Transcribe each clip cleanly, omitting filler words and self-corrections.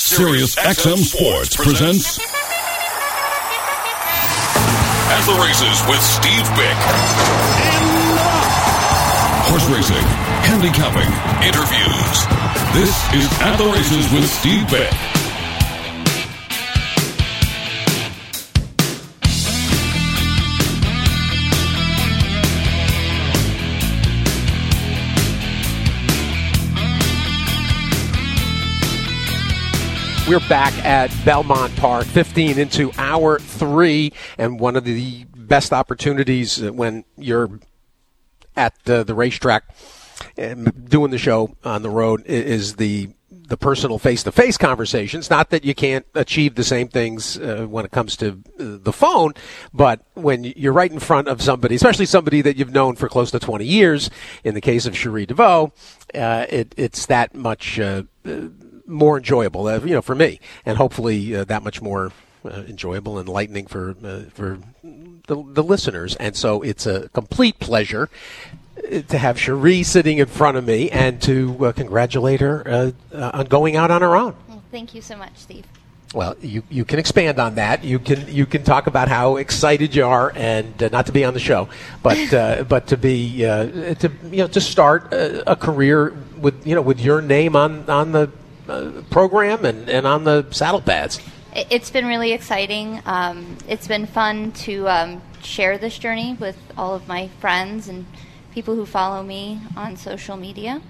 Sirius XM Sports presents At the Races with Steve Bick. Horse racing, handicapping, interviews. This is At the Races with Steve Bick. We're back at Belmont Park, 15 into hour 3, and one of the best opportunities when you're at the racetrack doing the show on the road is the personal face-to-face conversations. Not that you can't achieve the same things when it comes to the phone, but when you're right in front of somebody, especially somebody that you've known for close to 20 years, in the case of Cherie DeVaux, it's that much more enjoyable, for me, and hopefully that much more enjoyable and enlightening for the listeners. And so it's a complete pleasure to have Cherie sitting in front of me and to congratulate her on going out on her own. Well, thank you so much, Steve. Well, you can expand on that. You can talk about how excited you are, and not to be on the show, but to be to start a career with your name on the program and on the saddle pads. It's been really exciting. It's been fun to share this journey with all of my friends and people who follow me on social media.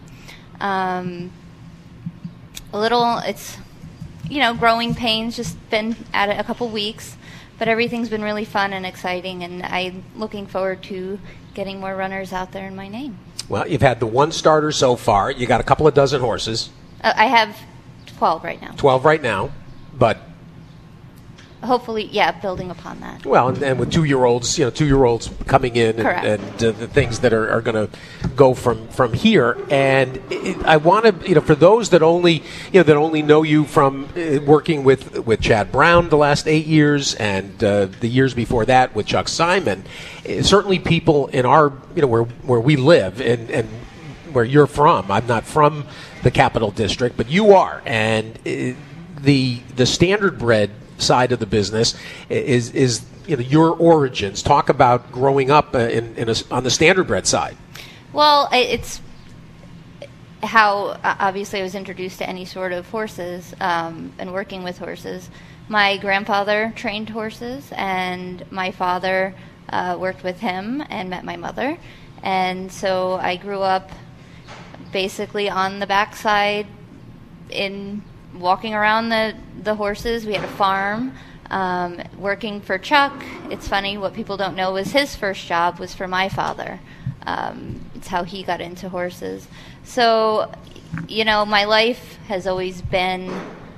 It's growing pains, just been at it a couple weeks, but everything's been really fun and exciting, and I'm looking forward to getting more runners out there in my name. Well, you've had the one starter so far. You got a couple of dozen horses. I have 12 right now. 12 right now, but hopefully, building upon that. Well, and with 2-year-olds coming in, and the things that are going to go from here. And I want to, for those that only know you from working with Chad Brown the last 8 years, and the years before that with Chuck Simon, certainly people in our, where we live and where you're from. I'm not from the Capital District, but you are, and the standard bred side of the business is your origins. Talk about growing up on the standard bred side. Well, it's how obviously I was introduced to any sort of horses and working with horses. My grandfather trained horses, and my father worked with him and met my mother, and so I grew up basically on the backside in walking around the horses. We had a farm, working for Chuck. It's funny, what people don't know was his first job was for my father. It's how he got into horses. So, my life has always been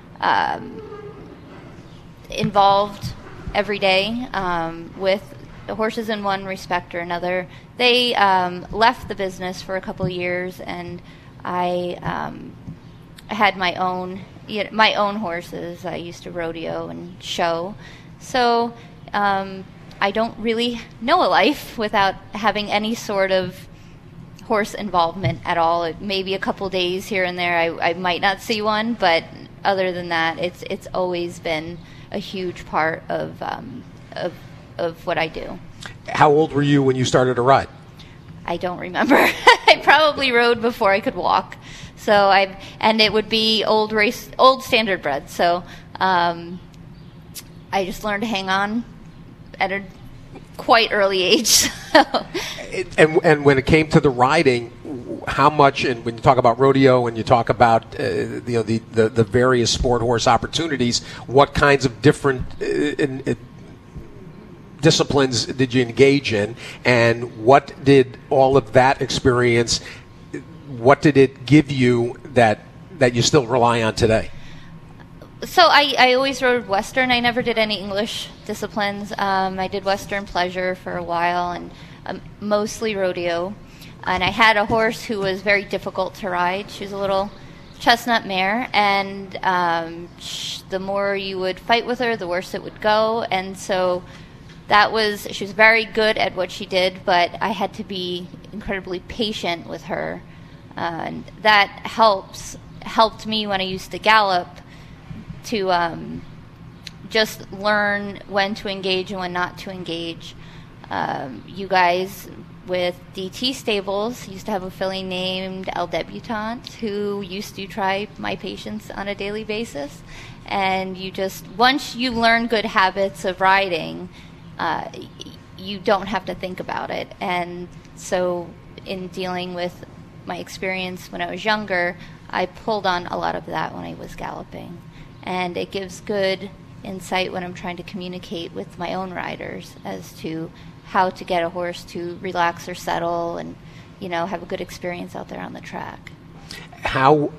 involved every day with the horses in one respect or another. They left the business for a couple of years, and I had my own horses. I used to rodeo and show. So I don't really know a life without having any sort of horse involvement at all. Maybe a couple days here and there I might not see one, but other than that, it's always been a huge part of what I do. How old were you when you started to ride? I don't remember. I probably rode before I could walk. And it would be old standard bred. So I just learned to hang on at a quite early age. And when it came to the riding, how much? And when you talk about rodeo and you talk about the various sport horse opportunities, what kinds of different disciplines did you engage in, and what did all of that experience? What did it give you that you still rely on today? So I always rode Western. I never did any English disciplines. I did Western pleasure for a while, and mostly rodeo. And I had a horse who was very difficult to ride. She was a little chestnut mare, and the more you would fight with her, the worse it would go. And so she was very good at what she did, but I had to be incredibly patient with her. And that helped me when I used to gallop just learn when to engage and when not to engage. You guys with DT Stables used to have a filly named El Debutante who used to try my patients on a daily basis. And once you learn good habits of riding, you don't have to think about it. And so in dealing with my experience when I was younger, I pulled on a lot of that when I was galloping. And it gives good insight when I'm trying to communicate with my own riders as to how to get a horse to relax or settle and, have a good experience out there on the track. How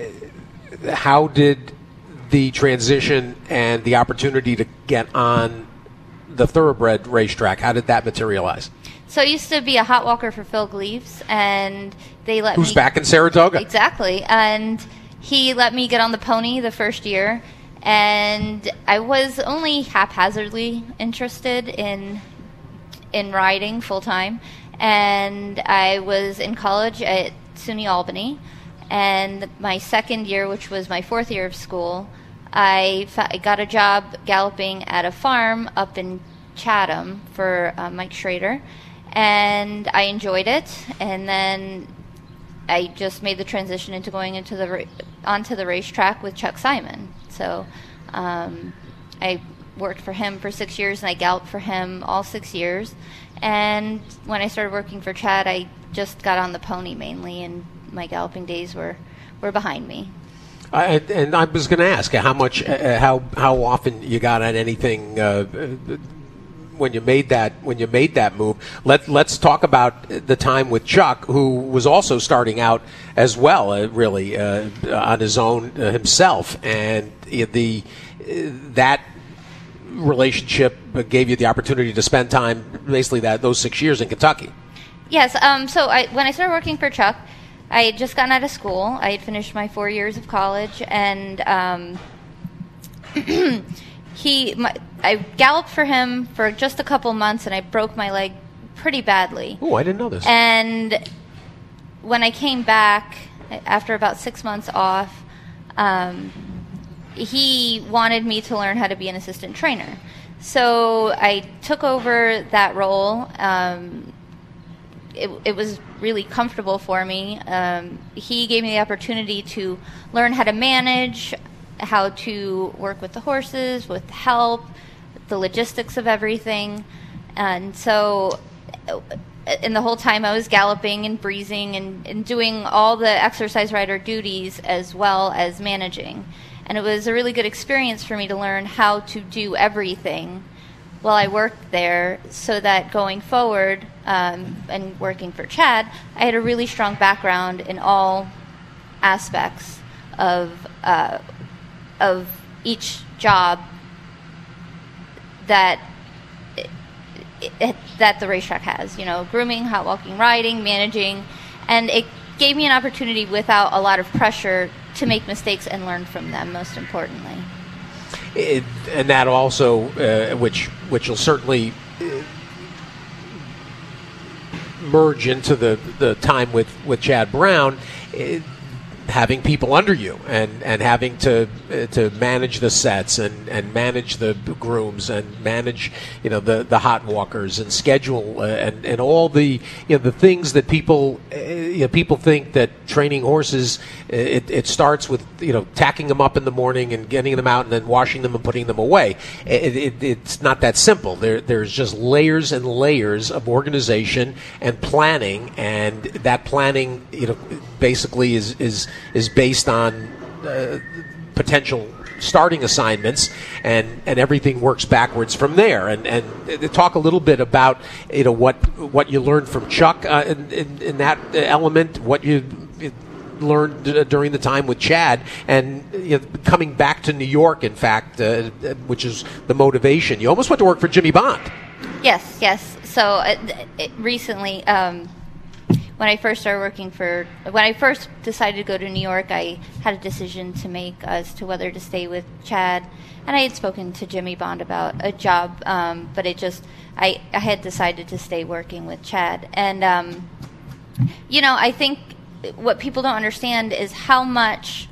did the transition and the opportunity to get on the thoroughbred racetrack, how did that materialize? So I used to be a hot walker for Phil Gleaves, and they let me... Who's back in Saratoga? Exactly. And he let me get on the pony the first year, and I was only haphazardly interested in riding full-time. And I was in college at SUNY Albany, and my second year, which was my fourth year of school, I got a job galloping at a farm up in Chatham for Mike Schrader, and I enjoyed it. And then I just made the transition into going onto the racetrack with Chuck Simon. So I worked for him for 6 years, and I galloped for him all 6 years. And when I started working for Chad, I just got on the pony mainly, and my galloping days were behind me. And I was going to ask how often you got on anything when you made that move. Let's talk about the time with Chuck, who was also starting out as well, really on his own himself, and that relationship gave you the opportunity to spend time, basically those 6 years in Kentucky. Yes. So when I started working for Chuck, I had just gotten out of school. I had finished my 4 years of college, and I galloped for him for just a couple months, and I broke my leg pretty badly. Oh, I didn't know this. And when I came back after about 6 months off, he wanted me to learn how to be an assistant trainer. So I took over that role. It was really comfortable for me. He gave me the opportunity to learn how to manage, how to work with the horses, with help, the logistics of everything. And so in the whole time I was galloping and breezing and doing all the exercise rider duties as well as managing. And it was a really good experience for me to learn how to do everything while I worked there, so that going forward and working for Chad, I had a really strong background in all aspects of each job that the racetrack has. Grooming, hot walking, riding, managing, and it gave me an opportunity without a lot of pressure to make mistakes and learn from them, most importantly. And that also, which will certainly merge into the time with Chad Brown, having people under you and having to manage the sets and manage the grooms and manage the hot walkers and schedule and all the the things that people think that training horses it starts with tacking them up in the morning and getting them out and then washing them and putting them away. It's not that simple. There's just layers and layers of organization and planning, and that planning basically is based on potential starting assignments, and everything works backwards from there. And talk a little bit about what you learned from Chuck in that element, what you learned during the time with Chad, and coming back to New York, in fact, which is the motivation. You almost went to work for Jimmy Bond. Yes. So recently, when I first decided to go to New York, I had a decision to make as to whether to stay with Chad, and I had spoken to Jimmy Bond about a job, but I had decided to stay working with Chad. And I think what people don't understand is how much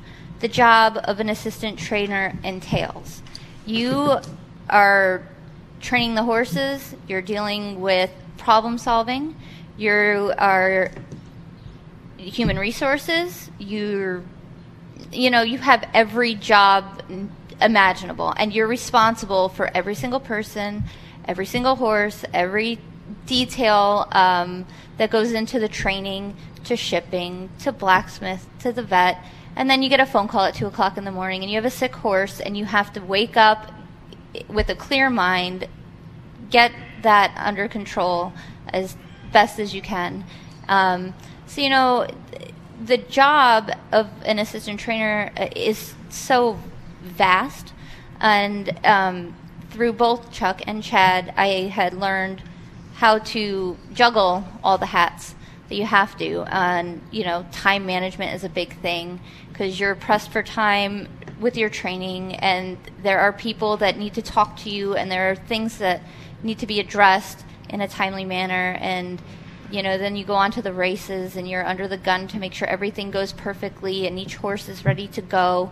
the job of an assistant trainer entails. You are training the horses, you're dealing with problem solving, you are human resources, you have every job imaginable, and you're responsible for every single person, every single horse, every detail that goes into the training, to shipping, to blacksmith, to the vet. And then you get a phone call at 2 o'clock in the morning and you have a sick horse and you have to wake up with a clear mind, get that under control as best as you can. So, the job of an assistant trainer is so vast. And through both Chuck and Chad, I had learned how to juggle all the hats that you have to. And, time management is a big thing because you're pressed for time with your training, and there are people that need to talk to you, and there are things that need to be addressed in a timely manner. And, then you go on to the races, and you're under the gun to make sure everything goes perfectly and each horse is ready to go.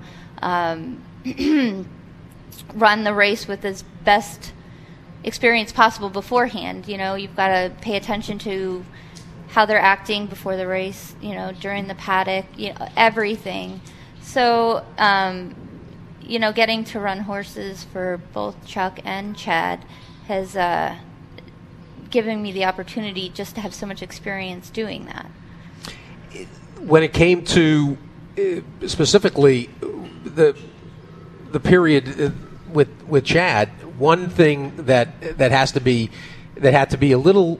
Run the race with as best experience possible beforehand. You've got to pay attention to how they're acting before the race, during the paddock, everything. So, getting to run horses for both Chuck and Chad has given me the opportunity just to have so much experience doing that. When it came to specifically the period with Chad, one thing that had to be a little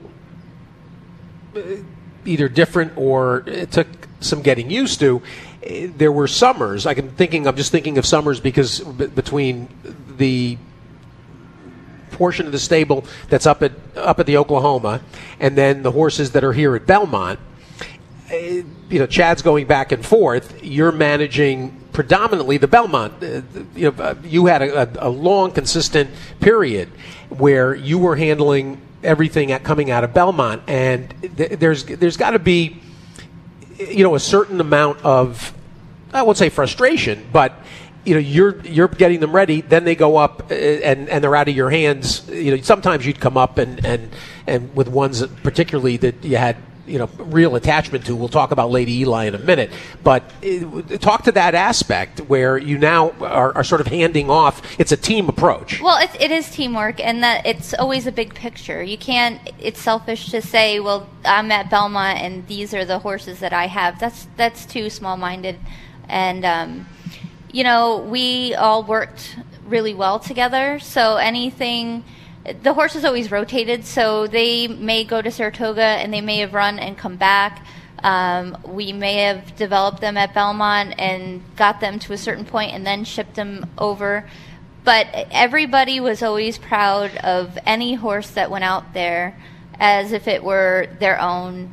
either different or it took some getting used to. There were summers. I'm just thinking of summers because between the portion of the stable that's up at the Oklahoma and then the horses that are here at Belmont, Chad's going back and forth. You're managing predominantly the Belmont. You had a long, consistent period where you were handling everything coming out of Belmont, and there's got to be, a certain amount of, I won't say frustration, but you're getting them ready. Then they go up and they're out of your hands. Sometimes you'd come up and with ones that particularly that you had real attachment to. We'll talk about Lady Eli in a minute, but talk to that aspect where you now are sort of handing off. It's a team approach. Well, it is teamwork, and that it's always a big picture. You can't. It's selfish to say, well, I'm at Belmont and these are the horses that I have. That's too small-minded, and we all worked really well together. So anything. The horses always rotated, so they may go to Saratoga and they may have run and come back. We may have developed them at Belmont and got them to a certain point and then shipped them over. But everybody was always proud of any horse that went out there as if it were their own.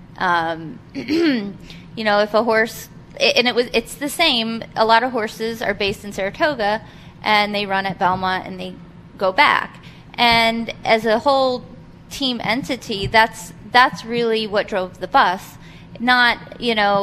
If a horse, it's the same. A lot of horses are based in Saratoga and they run at Belmont and they go back. And as a whole team entity, that's really what drove the bus, not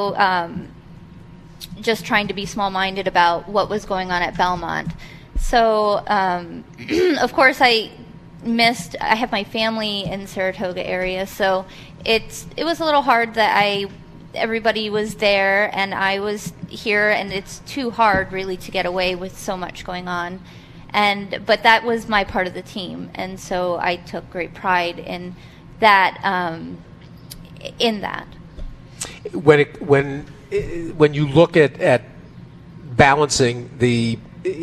just trying to be small-minded about what was going on at Belmont. So, of course, I have my family in Saratoga area, so it was a little hard that everybody was there and I was here, and it's too hard really to get away with so much going on. But that was my part of the team, and so I took great pride in that. When you look at balancing the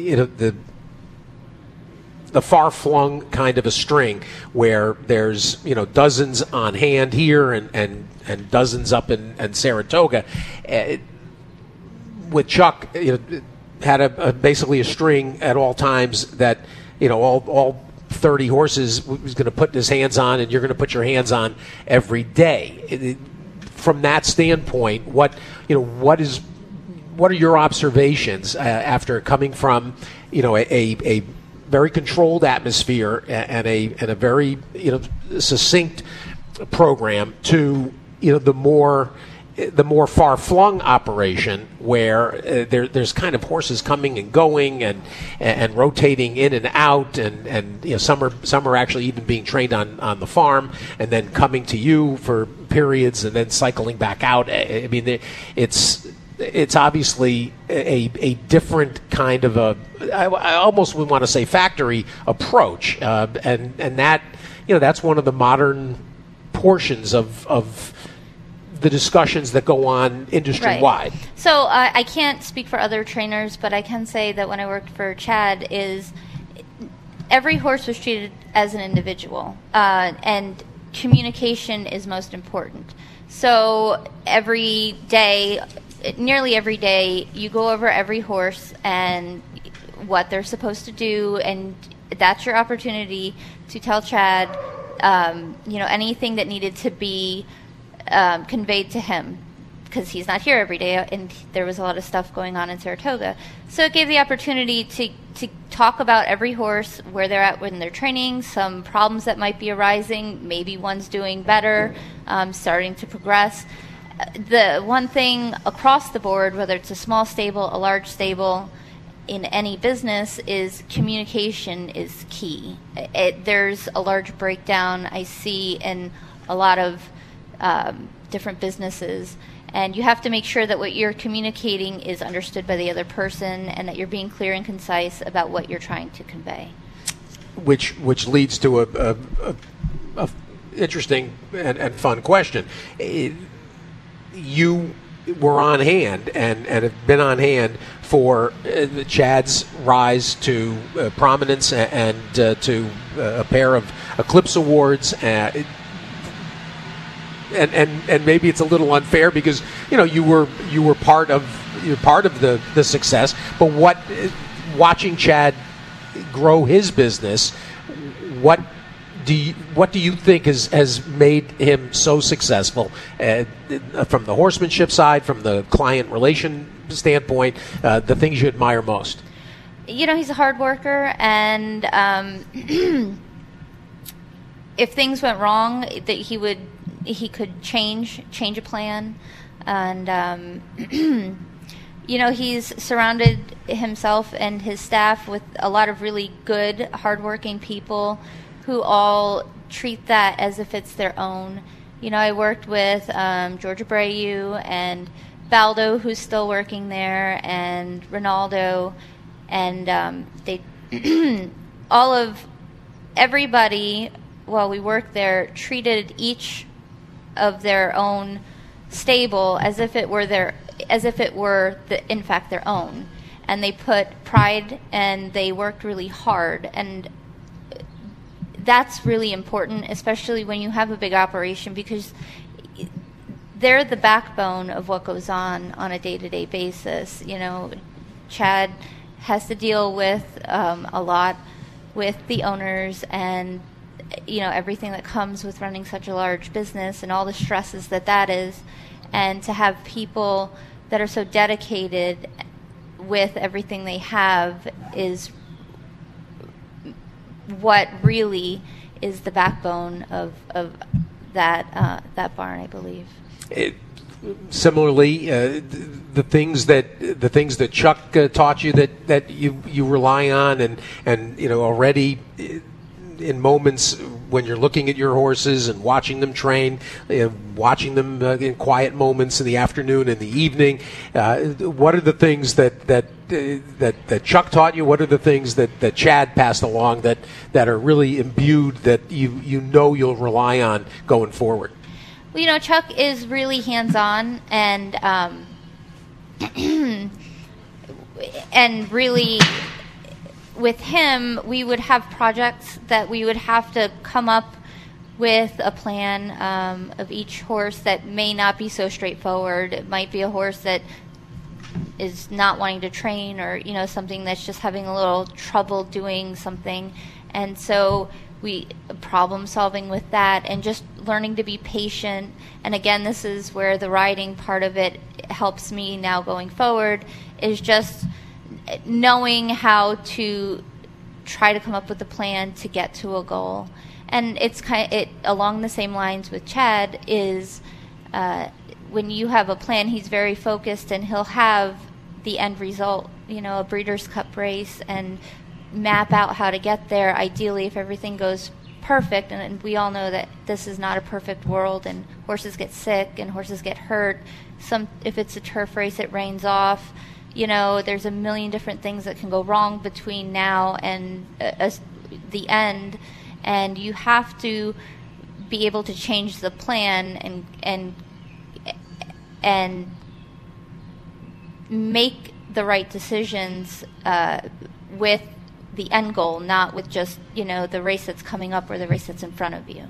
far-flung kind of a string where there's dozens on hand here and dozens up in Saratoga, with Chuck, had basically a string at all times that all 30 horses was going to put his hands on, and you're going to put your hands on every day. From that standpoint, what are your observations after coming from a very controlled atmosphere and a very succinct program to the more the more far-flung operation where there's kind of horses coming and going and rotating in and out, and some are actually even being trained on the farm and then coming to you for periods and then cycling back out. I mean, it's obviously a different kind of I almost would want to say factory approach, and that that's one of the modern portions of the discussions that go on industry-wide. Right. So I can't speak for other trainers, but I can say that when I worked for Chad, every horse was treated as an individual, and communication is most important. So nearly every day, you go over every horse and what they're supposed to do, and that's your opportunity to tell Chad, anything that needed to be conveyed to him, because he's not here every day, and there was a lot of stuff going on in Saratoga. So it gave the opportunity to talk about every horse, where they're at when they're training, some problems that might be arising, maybe one's doing better, starting to progress. The one thing across the board, whether it's a small stable, a large stable, in any business, is communication is key. There's a large breakdown I see in a lot of different businesses, and you have to make sure that what you're communicating is understood by the other person, and that you're being clear and concise about what you're trying to convey. Which leads to a interesting and fun question. You were on hand and have been on hand for Chad's rise to prominence and to a pair of Eclipse Awards. And maybe it's a little unfair because you were part of the success. But watching Chad grow his business, what do you think has made him so successful from the horsemanship side, from the client relation standpoint, the things you admire most? He's a hard worker, and if things went wrong, that he could change a plan, and he's surrounded himself and his staff with a lot of really good, hardworking people who all treat that as if it's their own. I worked with George Abreu and Baldo, who's still working there, and Ronaldo, and they everybody while we worked there treated each of their own stable as if it were in fact their own, and they put pride and they worked really hard, and that's really important, especially when you have a big operation, because they're the backbone of what goes on a day-to-day basis. Chad has to deal with a lot with the owners and everything that comes with running such a large business and all the stresses that is, and to have people that are so dedicated with everything they have is what really is the backbone of that barn, I believe. Similarly, the things that Chuck taught you that you rely on, and already in moments when you're looking at your horses and watching them train, watching them in quiet moments in the afternoon and the evening, what are the things that Chuck taught you? What are the things that Chad passed along that are really imbued, that you'll rely on going forward? Well, Chuck is really hands-on, and and really, with him, we would have projects that we would have to come up with a plan of each horse that may not be so straightforward. It might be a horse that is not wanting to train, or something that's just having a little trouble doing something, and so we problem solving with that, and just learning to be patient. And again, this is where the riding part of it helps me now going forward, is just knowing how to try to come up with a plan to get to a goal. And it's along the same lines with Chad, is when you have a plan, he's very focused, and he'll have the end result, a Breeders' Cup race, and map out how to get there, ideally, if everything goes perfect. And we all know that this is not a perfect world, and horses get sick and horses get hurt. If it's a turf race, it rains off. There's a million different things that can go wrong between now and the end, and you have to be able to change the plan and make the right decisions with the end goal, not with just the race that's coming up or the race that's in front of you.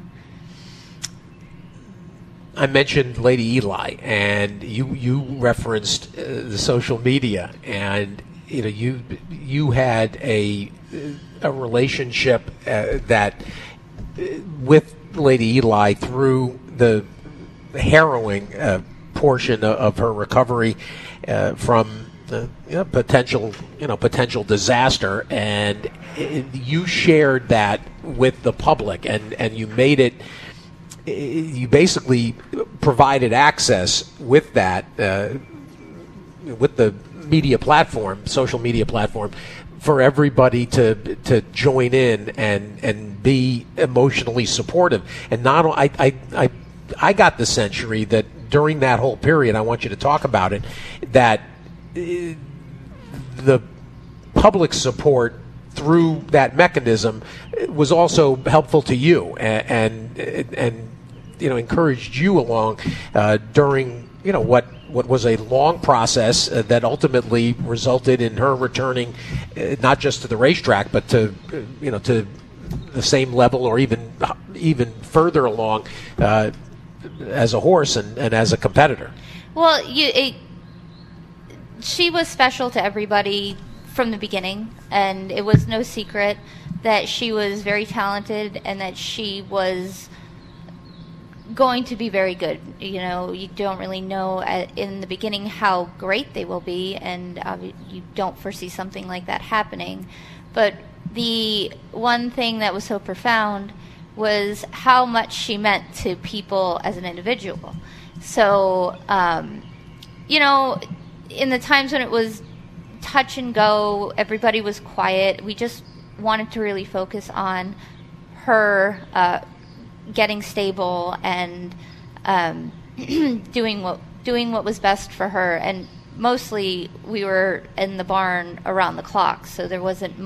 I mentioned Lady Eli, and you referenced the social media, and you had a relationship that with Lady Eli through the harrowing portion of her recovery from potential disaster, and you shared that with the public, and you made it. You basically provided access with that, with the media platform, social media platform, for everybody to join in and be emotionally supportive. And not I got the sense, Cherie, that during that whole period, I want you to talk about it, that the public support through that mechanism was also helpful to you and encouraged you along during what was a long process that ultimately resulted in her returning not just to the racetrack but to the same level or even further along as a horse and as a competitor. Well, she was special to everybody from the beginning, and it was no secret that she was very talented and that she was going to be very good. You don't really know in the beginning how great they will be, and you don't foresee something like that happening. But the one thing that was so profound was how much she meant to people as an individual. So, in the times when it was touch and go, everybody was quiet. We just wanted to really focus on her getting stable and doing what was best for her. And mostly we were in the barn around the clock, so there wasn't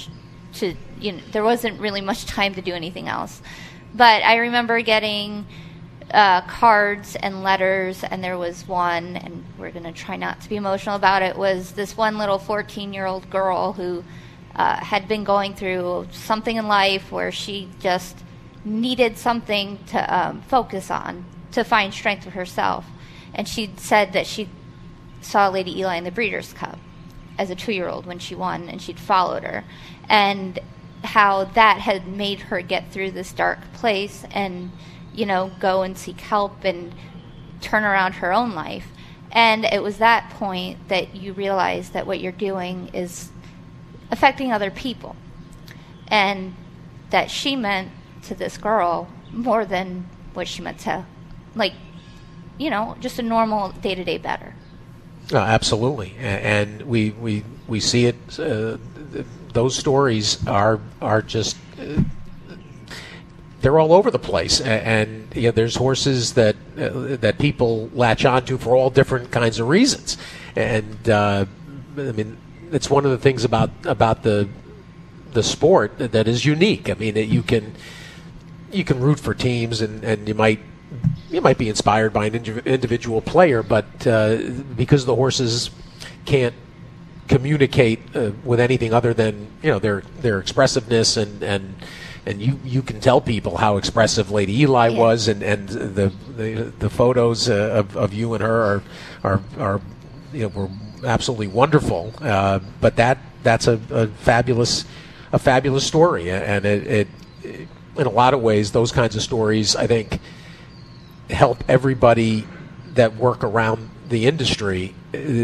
really much time to do anything else. But I remember getting cards and letters, and there was one, and we're going to try not to be emotional about it, was this one little 14-year-old girl who had been going through something in life where she just needed something to focus on to find strength for herself. And she said that she saw Lady Eli in the Breeders' Cup as a 2-year-old when she won, and she'd followed her, and how that had made her get through this dark place and go and seek help and turn around her own life. And it was that point that you realize that what you're doing is affecting other people, and that she meant to this girl more than what she meant to, just a normal day-to-day better. Absolutely, and we see it. Those stories are just they're all over the place, and there's horses that people latch onto for all different kinds of reasons, and it's one of the things about the sport that is unique. I mean, you can root for teams, and you might be inspired by an individual player, but because the horses can't communicate with anything other than their expressive,ness and you can tell people how expressive Lady Eli was, and the photos of you and her are were absolutely wonderful. But that's a fabulous story, and it in a lot of ways those kinds of stories, I think, help everybody that work around the industry.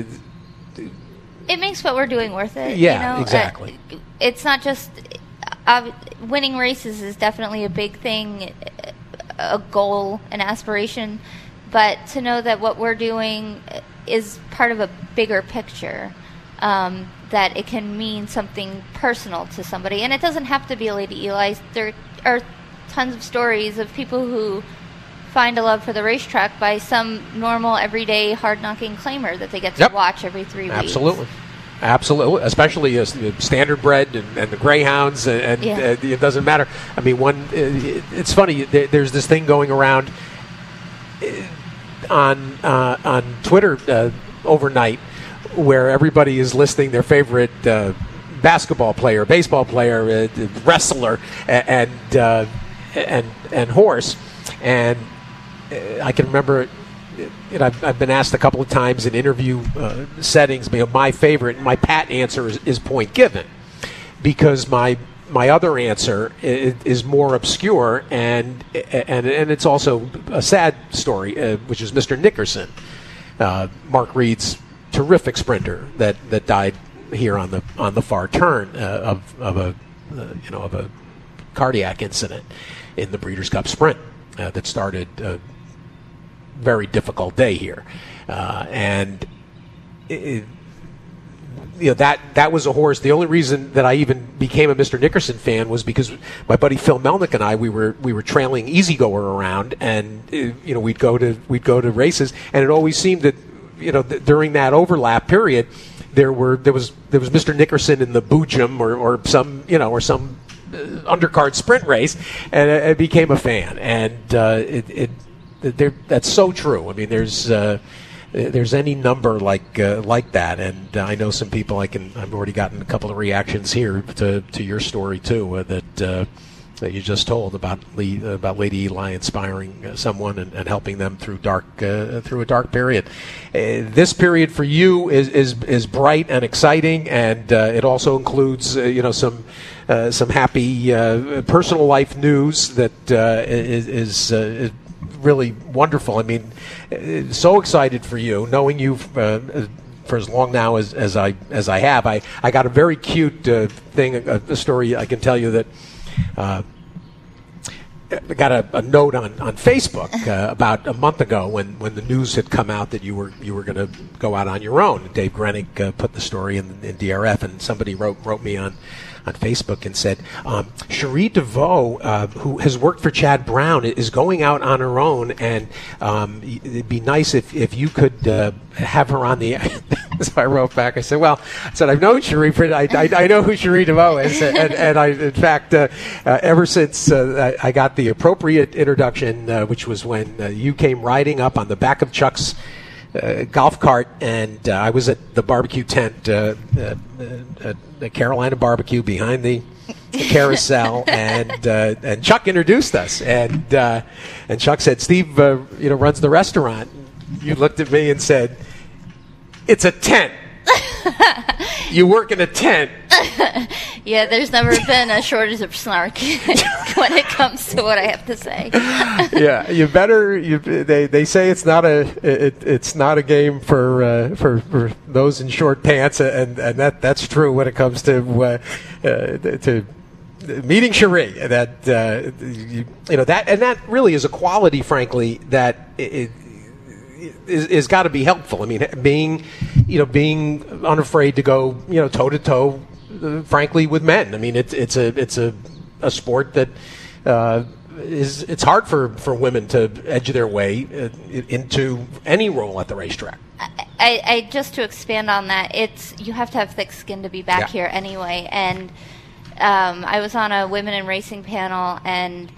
It makes what we're doing worth it. Yeah, exactly. It's not just winning races is definitely a big thing, a goal, an aspiration, but to know that what we're doing is part of a bigger picture, that it can mean something personal to somebody. And it doesn't have to be Lady Eli. There are tons of stories of people who find a love for the racetrack by some normal, everyday, hard-knocking claimer that they get to watch every 3 weeks. Absolutely, especially the standard bred and the greyhounds, and it doesn't matter. I mean, it's funny. There's this thing going around on Twitter overnight where everybody is listing their favorite basketball player, baseball player, wrestler, and horse, and I can remember. I've been asked a couple of times in interview settings. My favorite, my pat answer is Point Given, because my other answer is more obscure, and it's also a sad story, which is Mr. Nickerson, Mark Reed's terrific sprinter that died here on the far turn of a cardiac incident in the Breeders' Cup Sprint that started a very difficult day here, and that was a horse. The only reason that I even became a Mr. Nickerson fan was because my buddy Phil Melnick and I we were trailing Easygoer around, and we'd go to races, and it always seemed that during that overlap period there was Mr. Nickerson in the Boojum or some undercard sprint race, and I became a fan, and that's so true. I mean, there's any number like that, and I know some people. I've already gotten a couple of reactions here to your story too, that you just told about Lady Eli inspiring someone and helping them through a dark period. This period for you is bright and exciting, and it also includes some happy personal life news that is really wonderful. I mean, so excited for you, knowing you for as long now as I have. I got a very cute a story I can tell you that. I got a note on Facebook about a month ago when the news had come out that you were going to go out on your own. Dave Grenick put the story in DRF, and somebody wrote me on Facebook and said, Cherie DeVoe, who has worked for Chad Brown, is going out on her own, and it'd be nice if you could have her on the air. So I wrote back. I said, I've known Cherie. I know who Cherie DeVoe is, and I, in fact, ever since I got the appropriate introduction, which was when you came riding up on the back of Chuck's golf cart, and I was at the barbecue tent, the Carolina Barbecue behind the carousel, and Chuck introduced us, and Chuck said, "Steve, runs the restaurant." You looked at me and said, "It's a tent." You work in a tent. Yeah, there's never been a shortage of snark when it comes to what I have to say. Yeah, you better. They say it's not a game for those in short pants, and that's true when it comes to meeting Cherie. That that really is a quality, frankly, that is got to be helpful. I mean, being unafraid to go toe to toe, frankly, with men. I mean, it's a sport that it's hard for women to edge their way into any role at the racetrack. I just to expand on that, you have to have thick skin to be back here anyway. And I was on a women in racing panel, and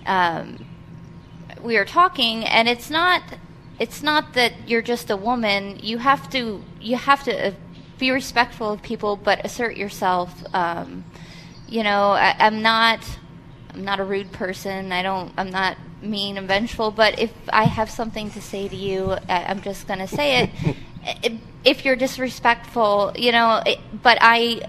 we were talking, and it's not that you're just a woman. You have to be respectful of people, but assert yourself. I'm not a rude person. I'm not mean and vengeful. But if I have something to say to you, I'm just going to say it. If you're disrespectful, but I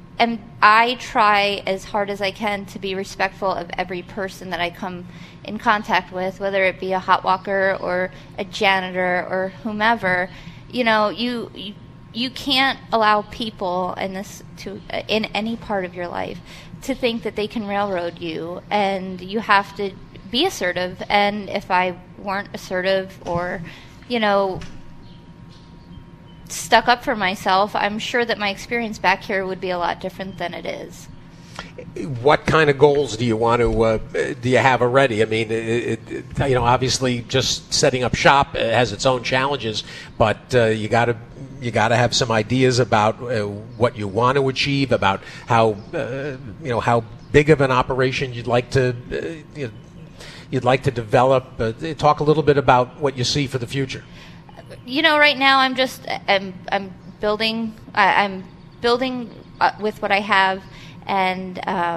try as hard as I can to be respectful of every person that I come in contact with, whether it be a hot walker or a janitor or whomever. You can't allow people in any part of your life to think that they can railroad you, and you have to be assertive. And if I weren't assertive or, stuck up for myself, I'm sure that my experience back here would be a lot different than it is. What kind of goals do you want to do you have already? I mean, obviously, just setting up shop has its own challenges, but you got to have some ideas about what you want to achieve, about how how big of an operation you'd like to develop. Talk a little bit about what you see for the future. Right now I'm building. I'm building with what I have. And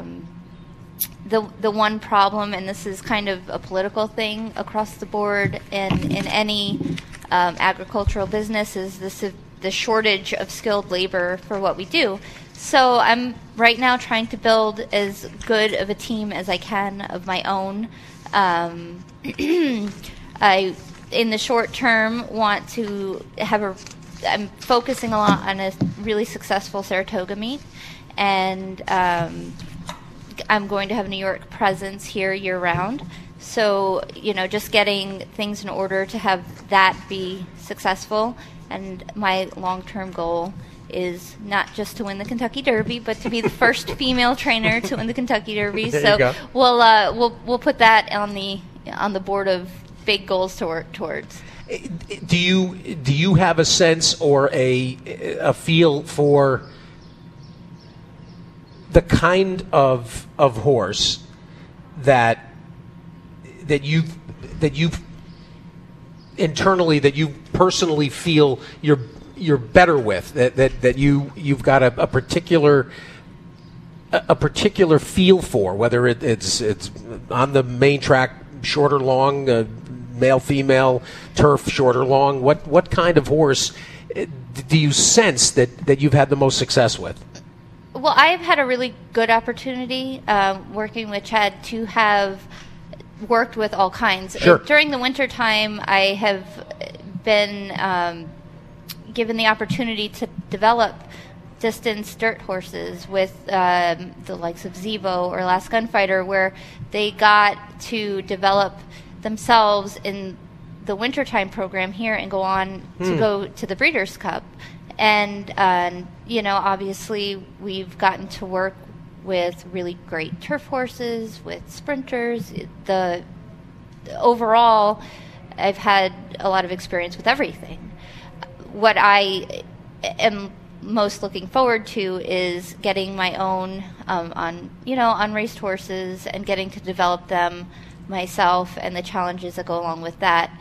the one problem, and this is kind of a political thing across the board in any agricultural business, is the shortage of skilled labor for what we do. So I'm right now trying to build as good of a team as I can of my own. I, in the short term, want to I'm focusing a lot on a really successful Saratoga meet. And I'm going to have a New York presence here year-round. So, just getting things in order to have that be successful. And my long-term goal is not just to win the Kentucky Derby, but to be the first female trainer to win the Kentucky Derby. So we'll put that on the board of big goals to work towards. Do you have a sense or a feel for the kind of horse that you've internally, that you personally feel you're better with, that you've got a particular feel for, whether it's on the main track, short or long, male, female, turf, short or long? What kind of horse do you sense that you've had the most success with? Well, I've had a really good opportunity working with Chad to have worked with all kinds. Sure. During the winter time, I have been given the opportunity to develop distance dirt horses with the likes of Zevo or Last Gunfighter, where they got to develop themselves in the wintertime program here and go on to go to the Breeders' Cup. And, obviously we've gotten to work with really great turf horses, with sprinters. Overall, I've had a lot of experience with everything. What I am most looking forward to is getting my own on raced horses and getting to develop them myself, and the challenges that go along with that.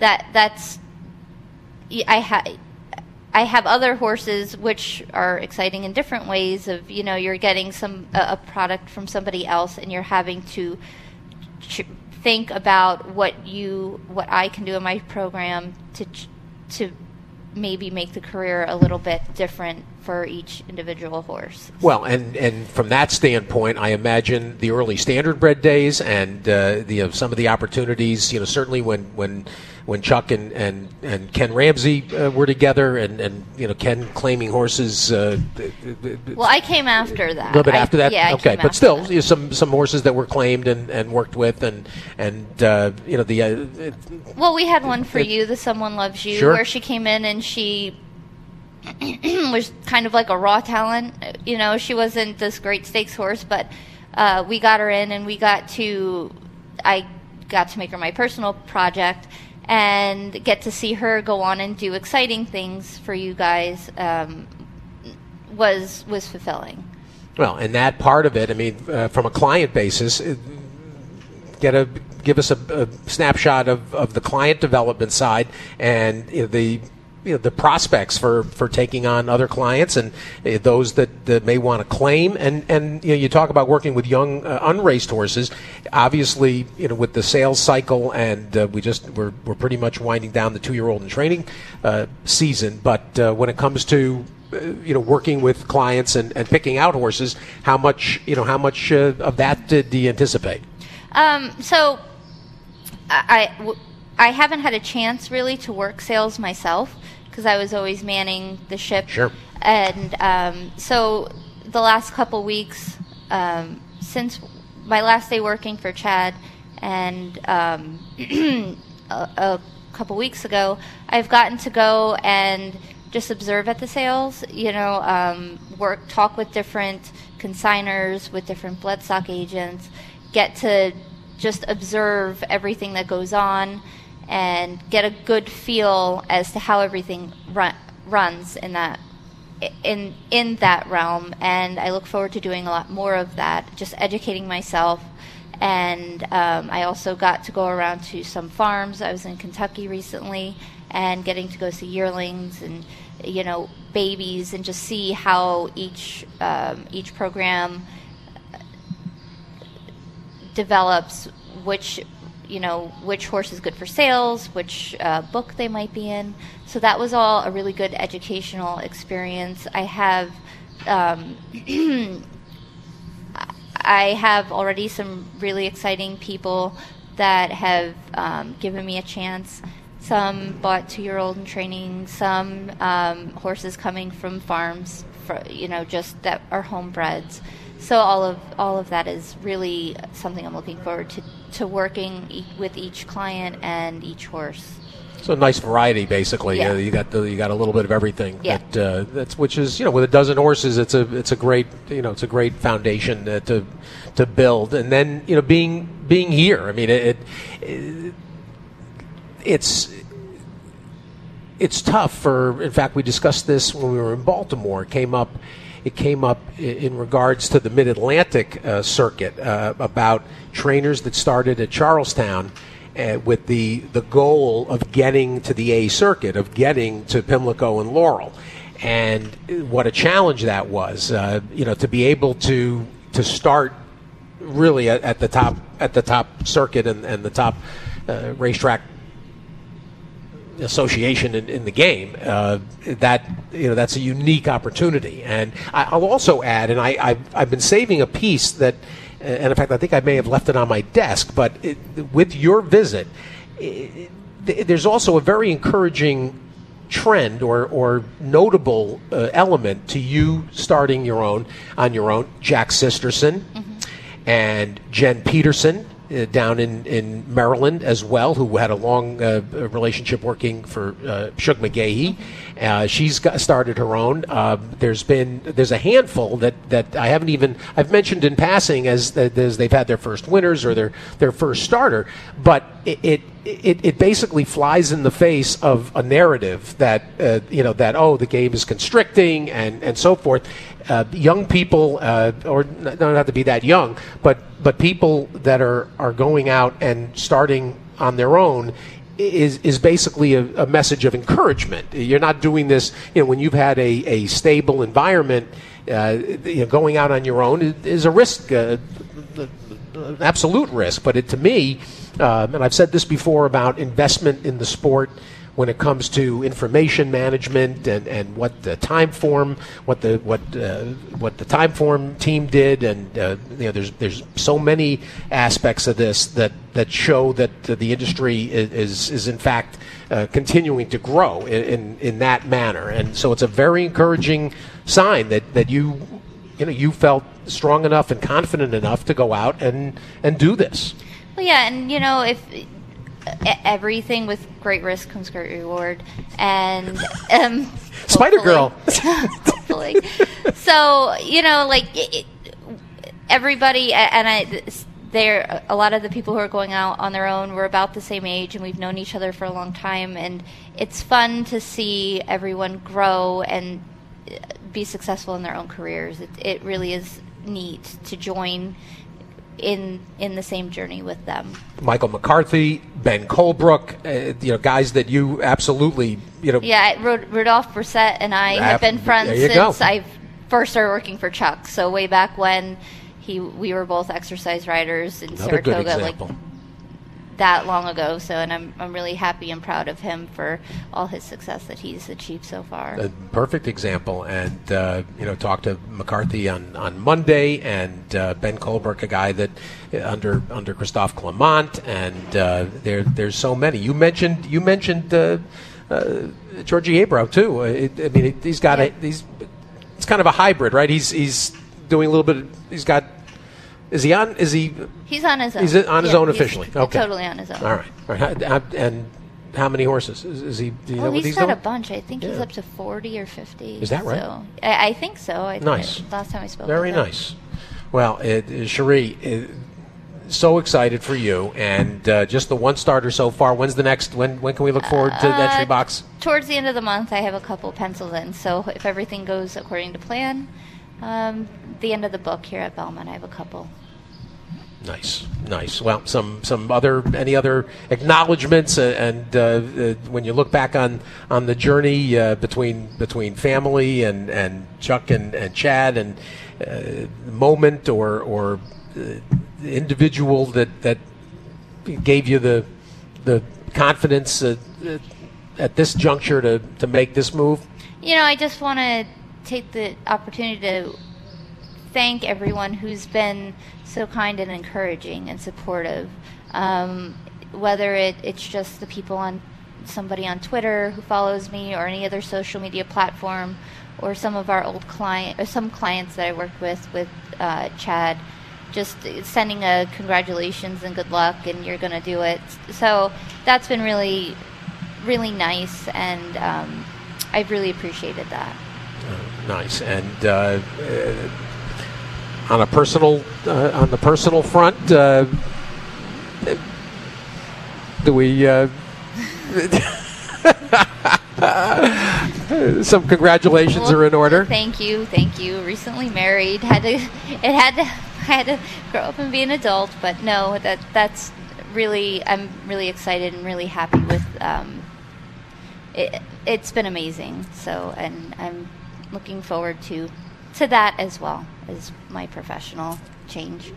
I have other horses which are exciting in different ways of, you're getting a product from somebody else and you're having to think about what I can do in my program to maybe make the career a little bit different for each individual horse. Well, and from that standpoint, I imagine the early standard bred days and some of the opportunities, certainly when Chuck and Ken Ramsey were together, and Ken claiming horses. Well, I came after that. A little bit after that. Yeah, okay, but still, some horses that were claimed and worked with, and Well, we had one for you, the Someone Loves You, sure, where she came in and she was kind of like a raw talent. She wasn't this great stakes horse, but we got her in, and I got to make her my personal project and get to see her go on and do exciting things for you guys. Was fulfilling. Well, and that part of it, I mean, from a client basis, give us a snapshot of the client development side and the prospects for taking on other clients and those that may want to claim. And you talk about working with young unraced horses. Obviously, with the sales cycle, and we're pretty much winding down the 2-year-old in training season. But when it comes to working with clients and picking out horses, how much of that do you anticipate? So I haven't had a chance really to work sales myself, because I was always manning the ship. Sure. And so the last couple weeks, since my last day working for Chad, And a couple weeks ago, I've gotten to go and just observe at the sales, talk with different consigners, with different bloodstock agents, get to just observe everything that goes on and get a good feel as to how everything runs in that realm. And I look forward to doing a lot more of that, just educating myself. And I also got to go around to some farms. I was in Kentucky recently and getting to go see yearlings and babies, and just see how each program develops which horse is good for sales, which book they might be in. So that was all a really good educational experience. I have already some really exciting people that have given me a chance. Some bought 2-year-old in training, some horses coming from farms, just that are homebreds. So all of that is really something I'm looking forward to working with each client and each horse. So a nice variety, basically. Yeah. You got a little bit of everything. Yeah. Which is with a dozen horses, it's a great foundation to build. And then being here, I mean it's tough in fact, we discussed this when we were in Baltimore. It came up in regards to the Mid-Atlantic circuit about trainers that started at Charlestown with the goal of getting to the A circuit, of getting to Pimlico and Laurel. And what a challenge that was, to be able to start really at the top circuit and the top racetrack association in the game. That's a unique opportunity. And I'll also add, and I've been saving a piece that, and in fact I think I may have left it on my desk, but with your visit, there's also a very encouraging trend or notable element to you starting on your own. Jack Sisterson and Jen Peterson down in Maryland as well, who had a long relationship working for Shug McGahee. She's started her own. There's a handful that I've mentioned in passing as they've had their first winners or their first starter, but it basically flies in the face of a narrative that the game is constricting and so forth. Young people, or don't have to be that young, but people that are going out and starting on their own is basically a message of encouragement. You're not doing this, when you've had a stable environment. Going out on your own is a risk, absolute risk. But to me, and I've said this before about investment in the sport, when it comes to information management and what the time form, what the time form team did, and there's so many aspects of this that show that the industry is in fact continuing to grow in that manner, and so it's a very encouraging sign that you felt strong enough and confident enough to go out and do this. Well, yeah, and if everything with great risk comes great reward, and Spider Girl. Hopefully. So everybody, and a lot of the people who are going out on their own were about the same age, and we've known each other for a long time, and it's fun to see everyone grow and be successful in their own careers. It really is neat to join in the same journey with them. Michael McCarthy, Ben Colebrook, guys that you absolutely, Yeah, Rudolph Brissett and I have been friends since I first started working for Chuck. So way back when we were both exercise riders in Saratoga, like that long ago. So, and I'm really happy and proud of him for all his success that he's achieved so far. A perfect example. And talked to McCarthy on Monday, and Ben Colebrook, a guy that under Christophe Clement, and there's so many. You mentioned Georgie Abrow too. He's got it's kind of a hybrid, right? He's doing a little bit. He's got Is he on? Is he? He's on his own. He's on his own he's officially. Okay. Totally on his own. All right. And how many horses is he? Do you know what he's he's got doing? a bunch. I think he's up to 40 or 50. Is that right? So, I think so. Nice. Last time I spoke. Very with him. nice. Well, Cherie, so excited for you, and just the one starter so far. When's the next? When can we look forward to the entry box? Towards the end of the month, I have a couple penciled in. So if everything goes according to plan, the end of the book here at Belmont, I have a couple. Nice. Well, any other acknowledgments, and when you look back on the journey between family and Chuck and Chad, and moment or individual that gave you the confidence at this juncture to make this move? I just want to take the opportunity to thank everyone who's been so kind and encouraging and supportive. Whether it's just the people somebody on Twitter who follows me, or any other social media platform, or some of our old some clients that I worked with Chad, just sending a congratulations and good luck and you're going to do it. So that's been really, really nice, and I've really appreciated that. Nice. And on the personal front, do we some congratulations are in order? Thank you. Recently married. I had to grow up and be an adult, but no, that's really, I'm really excited and really happy with it's been amazing. So, and I'm looking forward to that as well as my professional change.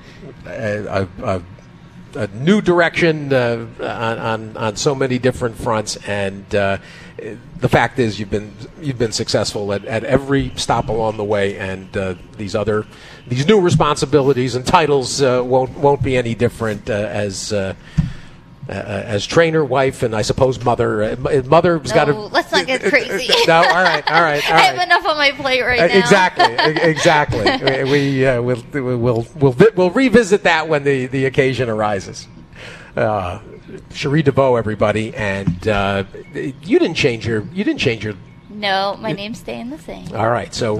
A new direction on so many different fronts, and the fact is you've been successful at every stop along the way, and these new responsibilities and titles won't be any different as trainer, wife, and I suppose mother. Mother's got to. Let's not get crazy. No, all right. I have enough on my plate right now. Exactly. We'll revisit that when the occasion arises. Cherie DeVoe, everybody, and you didn't change your. No, my name's staying the same. All right, so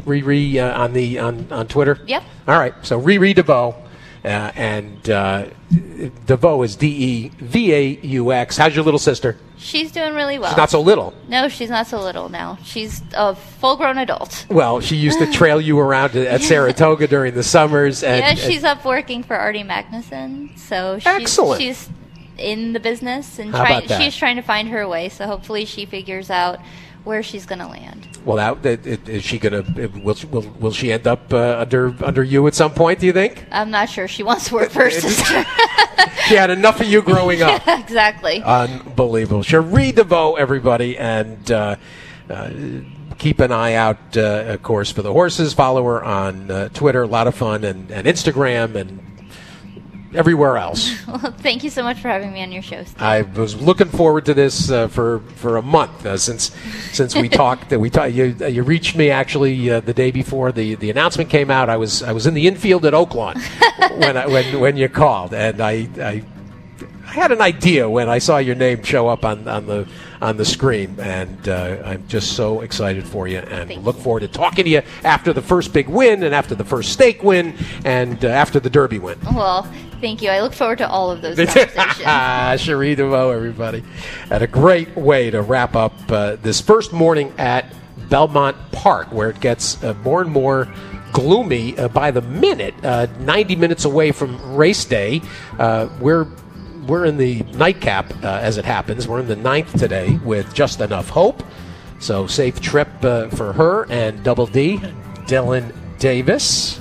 on Twitter. Yep. All right, so Riri DeVoe. And DeVoe is DeVaux. How's your little sister? She's doing really well. She's not so little. No, she's not so little now. She's a full-grown adult. Well, she used to trail you around at Saratoga during the summers. And, she's up working for Artie Magnuson. So excellent. She's in the business, and she's trying to find her way. So hopefully she figures out where she's going to land. Well, is she going to? Will she end up under you at some point? Do you think? I'm not sure. She wants to work for her sister. She had enough of you growing up. Yeah, exactly. Unbelievable. Cherie DeVoe, everybody, and keep an eye out, of course, for the horses. Follow her on Twitter. A lot of fun, and Instagram, and everywhere else. Well, thank you so much for having me on your show, Steve. I was looking forward to this for a month since we talked. You reached me actually the day before the announcement came out. I was in the infield at Oaklawn when you called, and I had an idea when I saw your name show up on the screen, and I'm just so excited for you, and look forward to talking to you after the first big win, and after the first stake win, and after the Derby win. Well, thank you. I look forward to all of those conversations. Cherie DeVoe, everybody. And a great way to wrap up this first morning at Belmont Park, where it gets more and more gloomy by the minute. 90 minutes away from race day. We're in the nightcap, as it happens. We're in the 9th today with Just Enough Hope. So safe trip for her and Double D, Dylan Davis.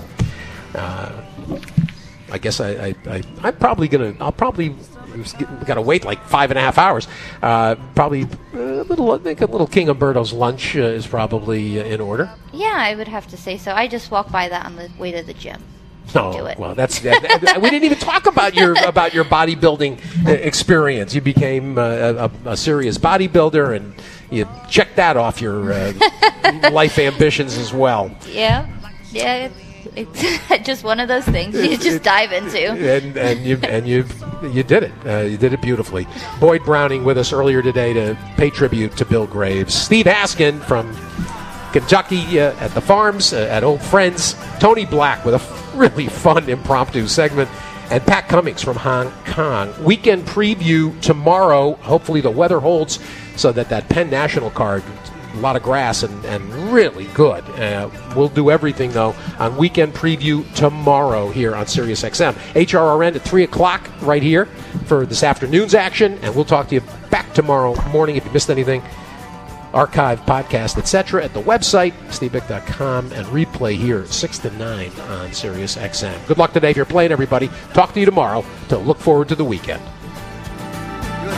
I guess I'm probably I'll probably got to wait like 5.5 hours. Probably I think a little King Umberto's lunch is probably in order. Yeah, I would have to say so. I just walked by that on the way to the gym. No, well, that's we didn't even talk about your bodybuilding experience. You became a serious bodybuilder, and you checked that off your life ambitions as well. Yeah. it's just one of those things you just dive into. And you did it. You did it beautifully. Boyd Browning with us earlier today to pay tribute to Bill Graves. Steve Haskin from Kentucky at the Farms, at Old Friends. Tony Black with a really fun impromptu segment. And Pat Cummings from Hong Kong. Weekend preview tomorrow. Hopefully the weather holds so that Penn National card, a lot of grass and really good. We'll do everything, though, on weekend preview tomorrow here on Sirius XM. HRRN at 3 o'clock right here for this afternoon's action. And we'll talk to you back tomorrow morning if you missed anything. Archive, podcast, etc. at the website, stevebick.com, and replay here 6 to 9 on Sirius XM. Good luck today if you're playing, everybody. Talk to you tomorrow to look forward to the weekend. You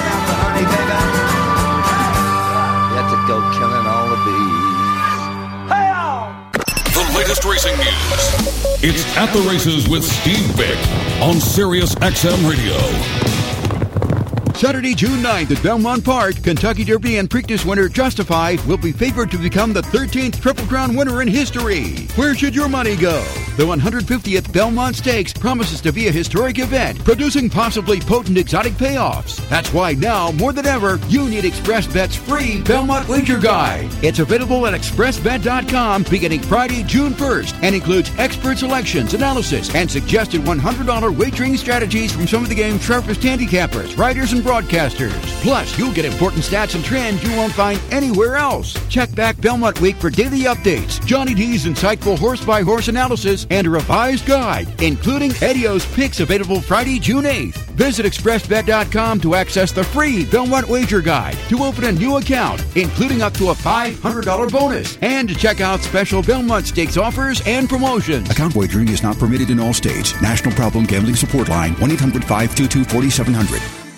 have to go killing all the bees. The latest racing news. It's At the Races with Steve Bick on Sirius XM Radio. Saturday, June 9th at Belmont Park, Kentucky Derby and Preakness winner Justify will be favored to become the 13th Triple Crown winner in history. Where should your money go? The 150th Belmont Stakes promises to be a historic event, producing possibly potent exotic payoffs. That's why now, more than ever, you need ExpressBet's free Belmont Wager Guide. It's available at expressbet.com beginning Friday, June 1st, and includes expert selections, analysis, and suggested $100 wagering strategies from some of the game's sharpest handicappers, writers, and broadcasters. Plus, you'll get important stats and trends you won't find anywhere else. Check back Belmont Week for daily updates, Johnny D's insightful horse-by-horse analysis, and a revised guide, including Eddio's picks available Friday, June 8th. Visit expressbet.com to access the free Belmont Wager Guide, to open a new account, including up to a $500 bonus, and to check out special Belmont Stakes offers and promotions. Account wagering is not permitted in all states. National Problem Gambling Support Line, 1-800-522-4700.